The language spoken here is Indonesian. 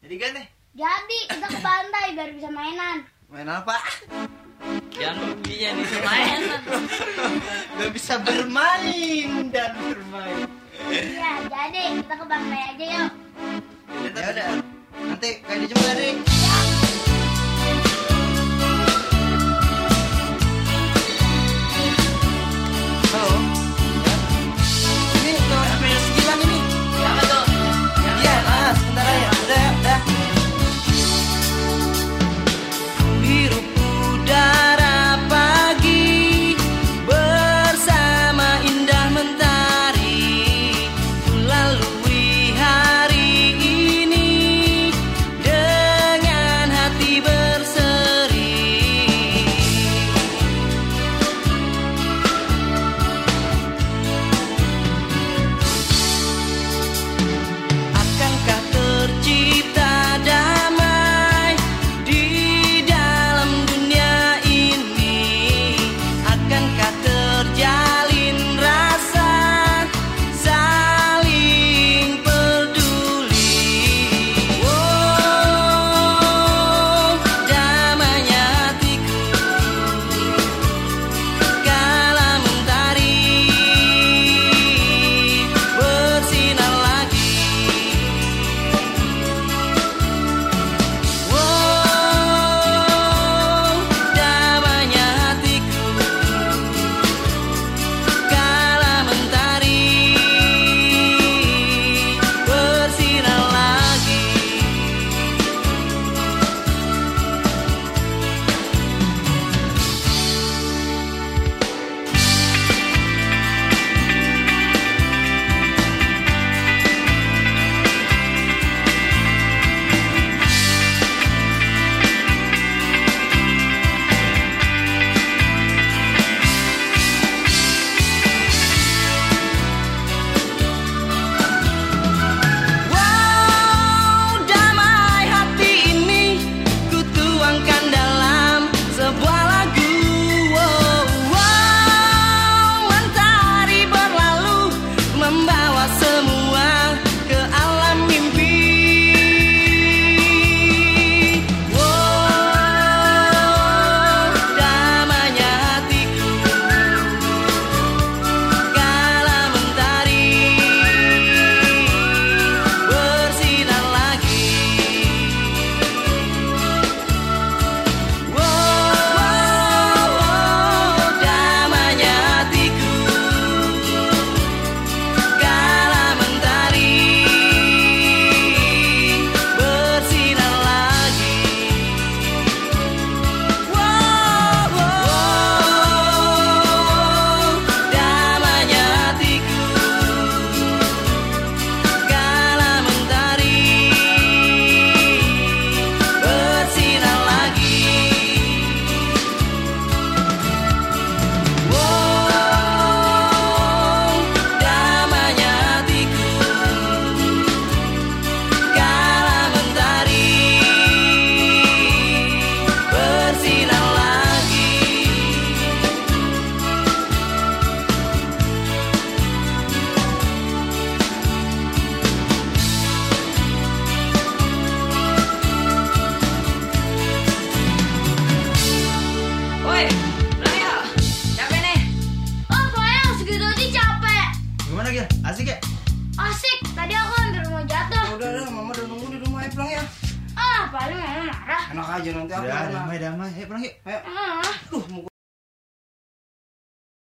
Jadi kan nih? Jadi kita ke pantai biar bisa mainan. Main apa? Jangan bisa main. Gak bisa bermain dan bermain. Iya, jadi kita ke pantai aja yuk. Ya udah. Nanti kayak dijemput dari. Halo. Ini ke Meja Segilan ini. Siapa tuh? Iya, Mas. Sebentar aja. Udah. Hirup udara pagi bersama indah mentari, lalui hari ini dengan hati berseri. Akankah tercipta damai di dalam dunia ini? Akankah terjalin rasa saling peduli? Oh, damainya hatiku kala mentari bersinar lagi. Wow, damainya hatiku kala mentari bersinar lagi. Wow, damai hati ini ku tuangkan dalam sebuah lagu. Wow, wow, mentari berlalu membawa semua ke alam mimpi. Wow, damainya hatiku kala mentari bersinar lagi. Wow, damainya hatiku kala mentari bersinar lagi. Wow, damainya hatiku kala mentari bersinar lagi. Wow, damainya hatiku kala mentari bersinar lagi. Woi, pulang yuk. Capek nih. Oh, sayang segitu aja capek. Gimana Gil? Asik ya? Asik, tadi aku hampir mau jatuh. Udah, mama udah nunggu di rumah. Ayo pulang ya. Ah, paling mama marah. Enak aja nanti aku. Udah, damai. Ayo pulang yuk. Ayo. Ah. Duh, mau